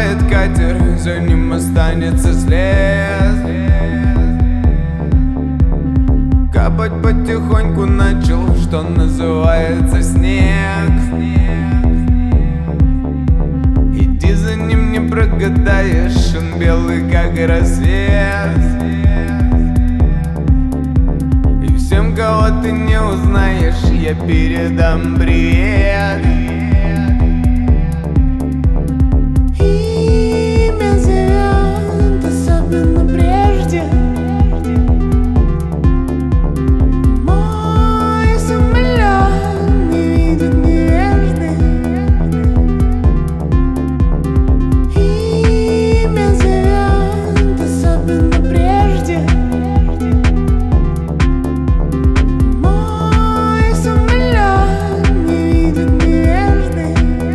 уплывает катер, за ним останется след. Капать потихоньку начал, что называется, снег. Иди за ним, не прогадаешь, он белый как рассвет. И всем, кого ты не узнаешь, я передам привет. Имя зовет, особенно прежде. Мой самолет не видит невежды. Имя зовет, особенно прежде. Мой самолет не видит невежды.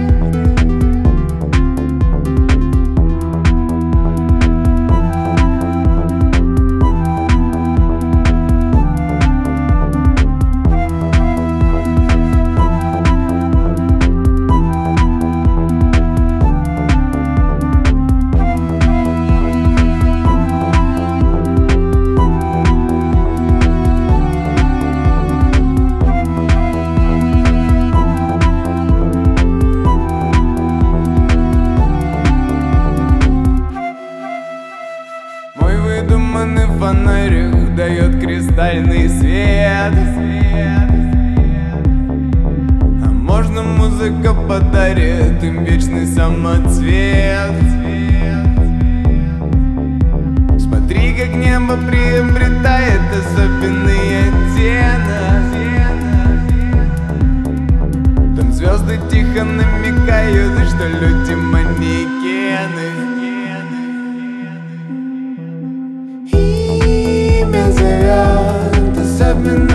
Мой выдуманный фонарик дает кристальный свет. А можно музыка подарит им вечный самоцвет. Смотри, как небо приобретает особенный оттенок. Там звезды тихо намекают, что люди манекены. Имя зовет, особенно